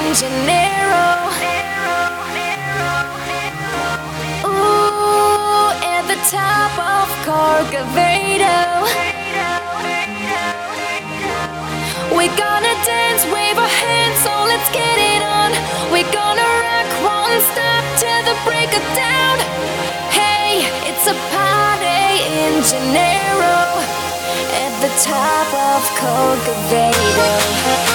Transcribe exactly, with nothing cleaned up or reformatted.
in Janeiro. Ooh, at the top of Corcovado. We're gonna dance, wave our hands, so let's get it on. We're gonna rock, won't stop till the break of dawn. Hey, it's a party in Janeiro, at the top of Corcovado.